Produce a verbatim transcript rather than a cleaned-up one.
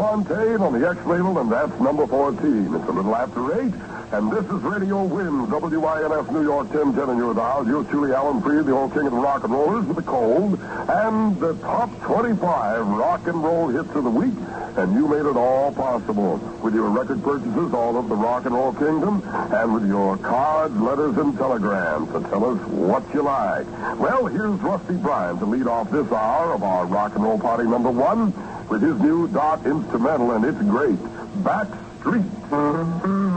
Fontaine on the X label, and that's number fourteen. It's a little after eight, and this is Radio Win, W I N F New York ten ten in your dial. Yours truly, Alan Freed, the old king of the rock and rollers with the cold, and the top twenty-five rock and roll hits of the week, and you made it all possible with your record purchases all over the rock and roll kingdom, and with your cards, letters, and telegrams to tell us what you like. Well, here's Rusty Bryan to lead off this hour of our rock and roll party number one with his new dot instrumental, and it's great, Back Street.